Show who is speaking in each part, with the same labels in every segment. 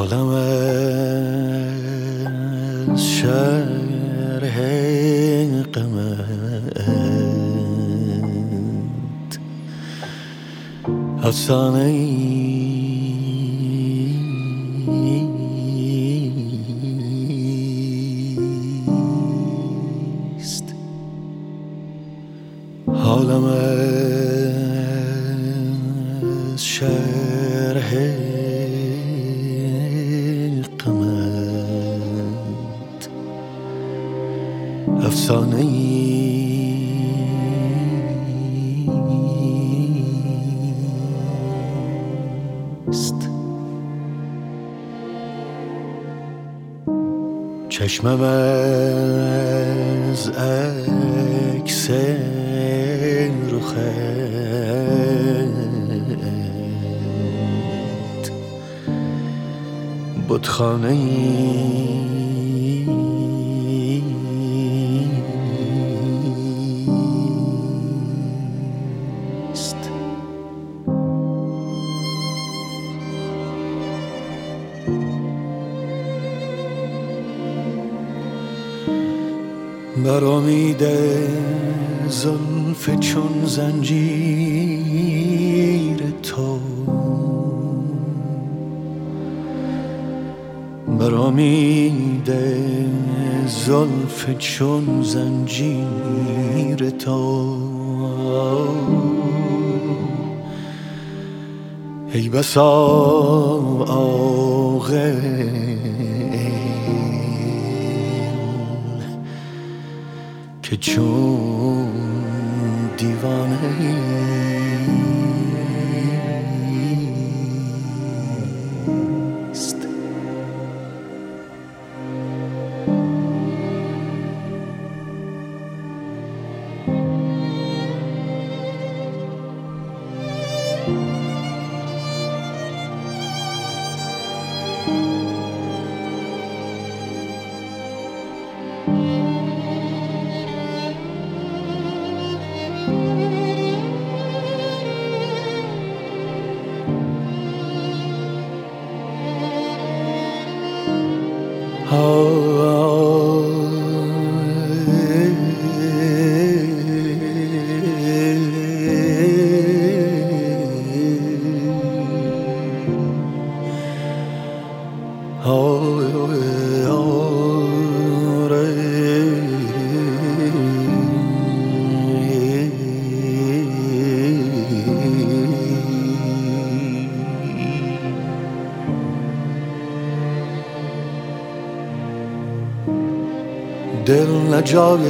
Speaker 1: حالم از شرح غمت افسانه ایست. حالم از شرح غمت افسانه ایست. چشمم از عکس رخت بتخانه ایست. برامیده زلف چون زنجیر تو، برامیده زلف چون زنجیر تو. ای بسا عاقل که چون دیوانه ایست. دل نجای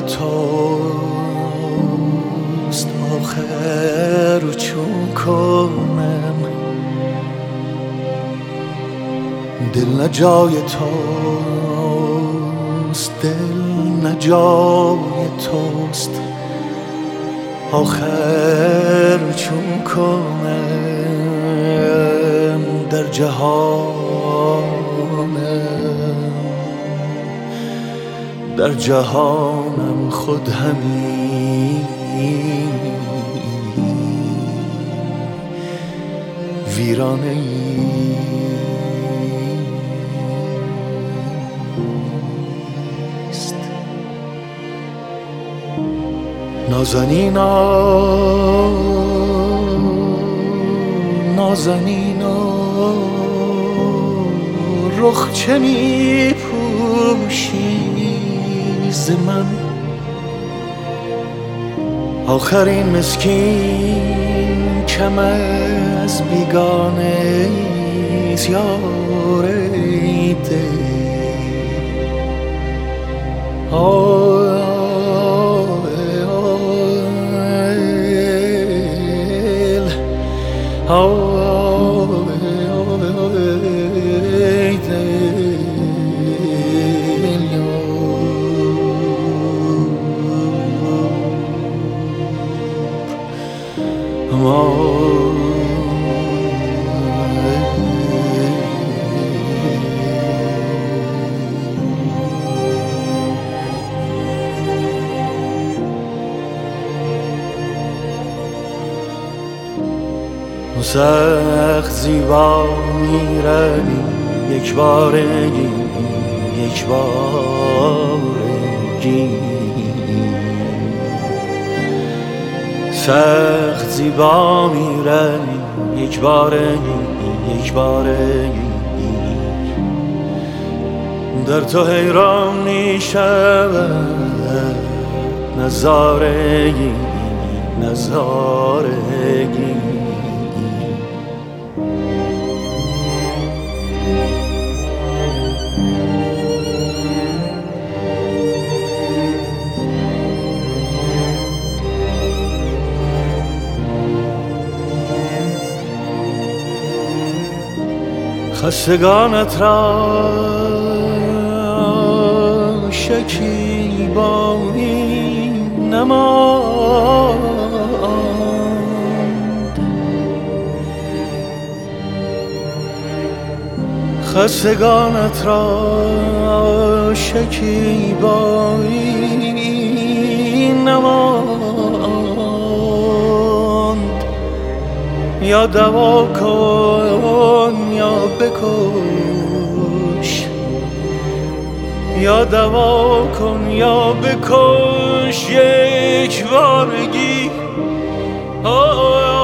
Speaker 1: توست آخر چون کنم، دل نجای توست، دل نجای توست آخر چون کنم. در در جهانم خود همین ویرانه ایست. نازنینا نازنینا رخ چه می پوشی ز من؟ آخرین مسکین کم از بیگانه یار دل. سخت زیبا می‌روی یک بارگی یک بارگی سخت زیبا میروی یک بارگی یک بارگی در تو حیران میشود نظارگی نظارگی خستگانت را شکیبایی نماند خستگانت را شکیبایی نماند یا دوا کن یا بکش یا دوا کن یا بکش یک بارگی